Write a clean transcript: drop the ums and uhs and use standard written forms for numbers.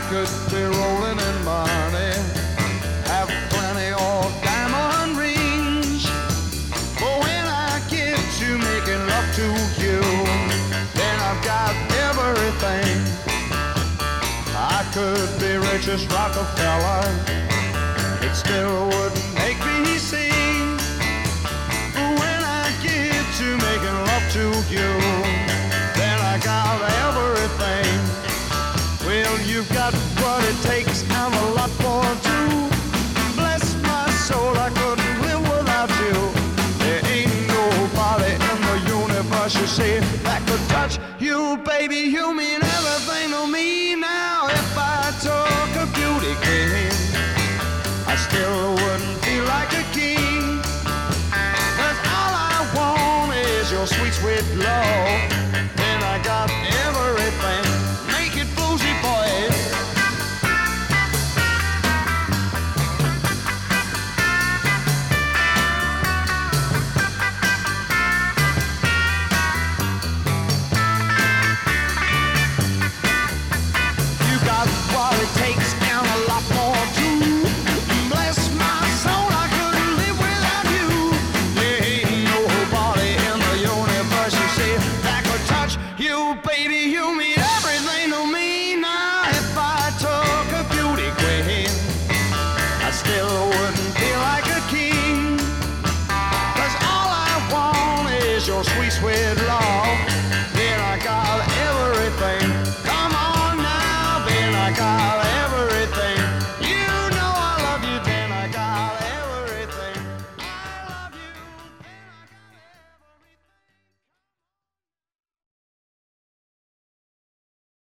could be rolling in money, have plenty of diamond rings. But when I get to making love to you, then I've got everything. I could be rich as Rockefeller, it still wouldn't make me sing. But when I get to making love to you, then I got everything. Well, you've got what it takes and a lot more too. Bless my soul, I couldn't live without you. There ain't nobody in the universe, you see, that could touch you, baby. You mean everything to me now. If I took a beauty king, I still wouldn't feel like a king. 'Cause all I want is your sweet, sweet love.